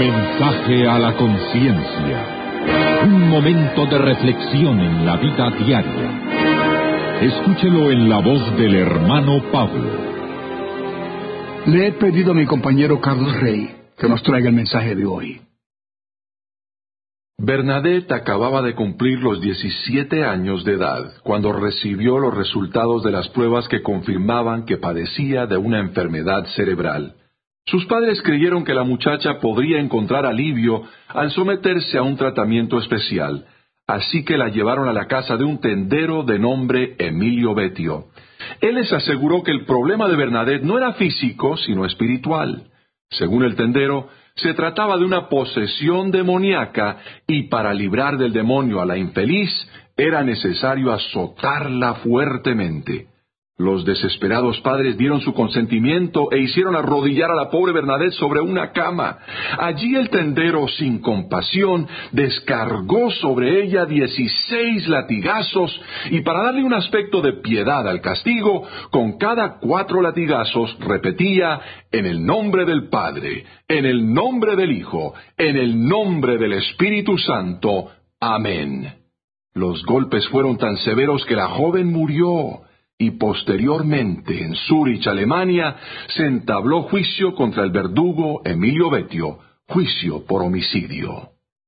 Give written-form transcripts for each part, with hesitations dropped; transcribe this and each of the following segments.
Mensaje a la conciencia. Un momento de reflexión en la vida diaria. Escúchelo en la voz del hermano Pablo. Le he pedido a mi compañero Carlos Rey que nos traiga el mensaje de hoy. Bernadette acababa de cumplir los 17 años de edad cuando recibió los resultados de las pruebas que confirmaban que padecía de una enfermedad cerebral. Sus padres creyeron que la muchacha podría encontrar alivio al someterse a un tratamiento especial, así que la llevaron a la casa de un tendero de nombre Emilio Betio. Él les aseguró que el problema de Bernadette no era físico, sino espiritual. Según el tendero, se trataba de una posesión demoníaca y para librar del demonio a la infeliz era necesario azotarla fuertemente. Los desesperados padres dieron su consentimiento e hicieron arrodillar a la pobre Bernadette sobre una cama. Allí el tendero, sin compasión, descargó sobre ella 16 latigazos y para darle un aspecto de piedad al castigo, con cada 4 latigazos repetía: en el nombre del Padre, en el nombre del Hijo, en el nombre del Espíritu Santo. Amén. Los golpes fueron tan severos que la joven murió. Y posteriormente, en Zúrich, Alemania, se entabló juicio contra el verdugo Emilio Betio, juicio por homicidio.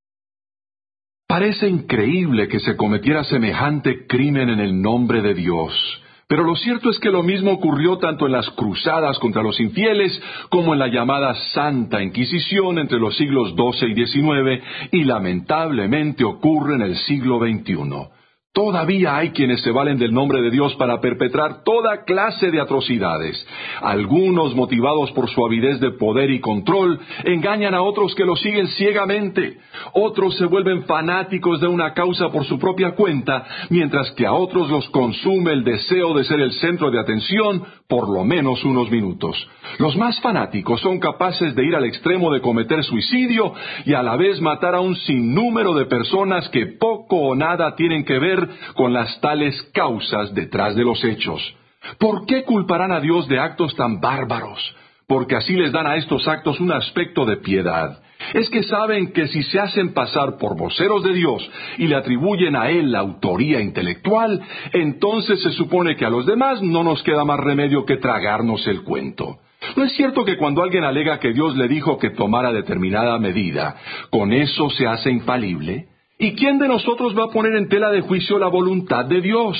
Parece increíble que se cometiera semejante crimen en el nombre de Dios, pero lo cierto es que lo mismo ocurrió tanto en las cruzadas contra los infieles como en la llamada Santa Inquisición entre los siglos XII y XIX, y lamentablemente ocurre en el siglo XXI. Todavía hay quienes se valen del nombre de Dios para perpetrar toda clase de atrocidades. Algunos, motivados por su avidez de poder y control, engañan a otros que los siguen ciegamente. Otros se vuelven fanáticos de una causa por su propia cuenta, mientras que a otros los consume el deseo de ser el centro de atención por lo menos unos minutos. Los más fanáticos son capaces de ir al extremo de cometer suicidio y a la vez matar a un sinnúmero de personas que poco o nada tienen que ver con las tales causas detrás de los hechos. ¿Por qué culparán a Dios de actos tan bárbaros? Porque así les dan a estos actos un aspecto de piedad. Es que saben que si se hacen pasar por voceros de Dios y le atribuyen a Él la autoría intelectual, entonces se supone que a los demás no nos queda más remedio que tragarnos el cuento. ¿No es cierto que cuando alguien alega que Dios le dijo que tomara determinada medida, con eso se hace infalible? ¿Y quién de nosotros va a poner en tela de juicio la voluntad de Dios?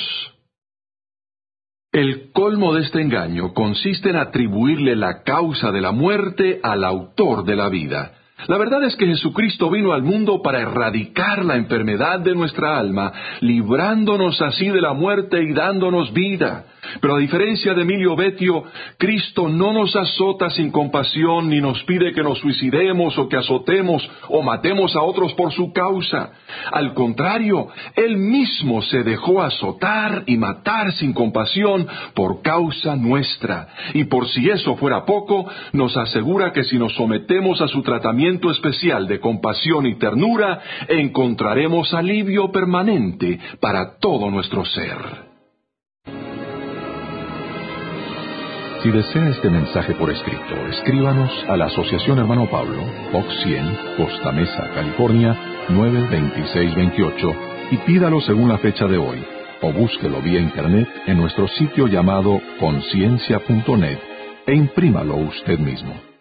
El colmo de este engaño consiste en atribuirle la causa de la muerte al autor de la vida. La verdad es que Jesucristo vino al mundo para erradicar la enfermedad de nuestra alma, librándonos así de la muerte y dándonos vida. Pero a diferencia de Emilio Betio, Cristo no nos azota sin compasión ni nos pide que nos suicidemos o que azotemos o matemos a otros por su causa. Al contrario, Él mismo se dejó azotar y matar sin compasión por causa nuestra. Y por si eso fuera poco, nos asegura que si nos sometemos a su tratamiento especial de compasión y ternura, encontraremos alivio permanente para todo nuestro ser. Si desea este mensaje por escrito, escríbanos a la Asociación Hermano Pablo, Box 100, Costa Mesa, California, 92628, y pídalo según la fecha de hoy, o búsquelo vía internet en nuestro sitio llamado conciencia.net, e imprímalo usted mismo.